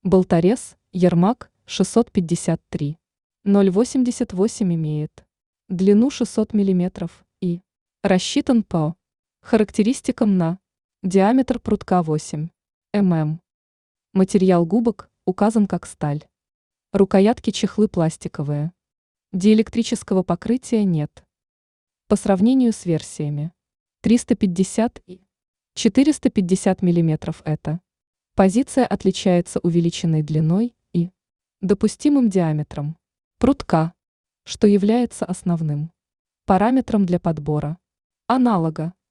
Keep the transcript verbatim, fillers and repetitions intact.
Болторез, Ермак, шестьсот пятьдесят три. ноль восемьдесят восемь имеет. Длину шестьсот миллиметров и рассчитан по характеристикам на диаметр прутка восемь миллиметров. Материал губок указан как сталь. Рукоятки чехлы пластиковые. Диэлектрического покрытия нет. По сравнению с версиями триста пятьдесят и четыреста пятьдесят миллиметров это позиция отличается увеличенной длиной и допустимым диаметром прутка, что является основным параметром для подбора аналога.